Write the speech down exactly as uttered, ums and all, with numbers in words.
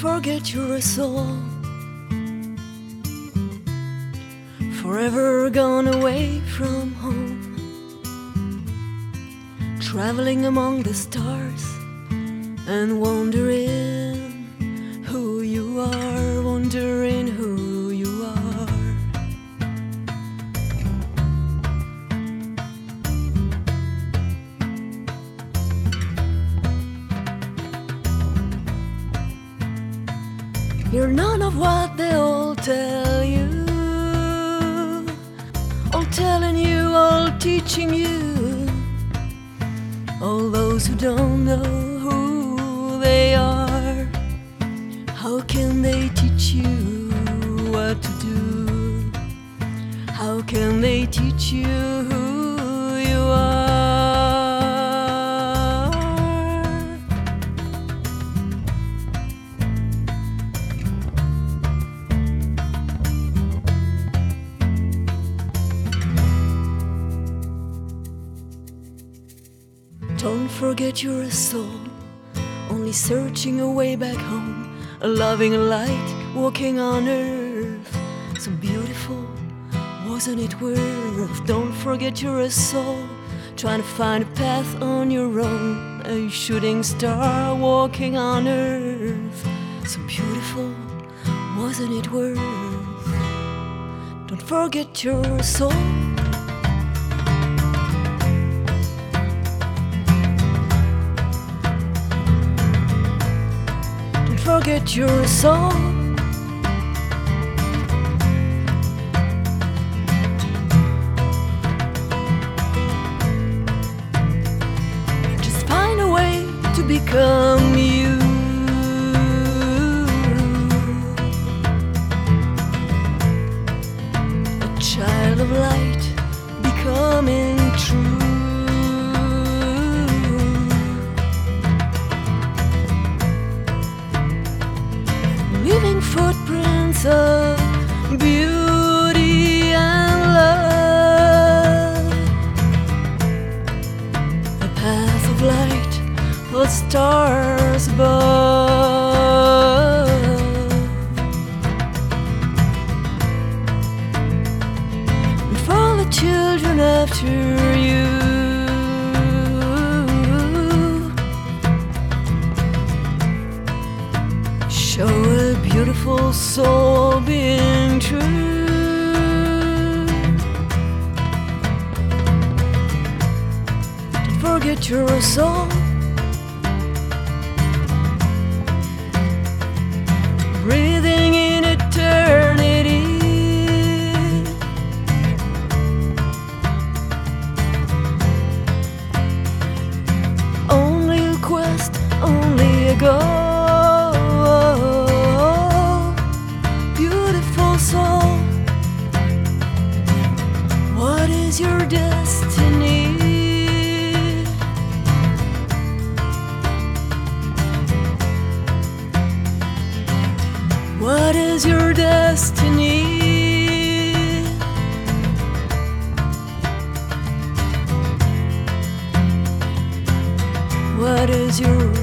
forget you're a soul, forever gone away from home, traveling among the stars and wondering who you are, wondering who you are. You're none of what they all tell you, all telling you, all teaching you. All those who don't know who they are, how can they teach you what to do? How can they teach you who you are? Don't forget you're a soul, only searching a way back home, a loving light walking on earth. So beautiful, wasn't it worth? Don't forget you're a soul, trying to find a path on your own, a shooting star walking on earth. So beautiful, wasn't it worth? Don't forget you're a soul. Forget your soul. Just find a way to become you. A child of light, becoming true. Leaving footprints of beauty and love, a path of light for stars above. And for the children after you, show a beautiful soul being true. Don't forget your soul. Breathing in eternity. Only a quest, only a goal. Soul, what is your destiny? What is your destiny? What is your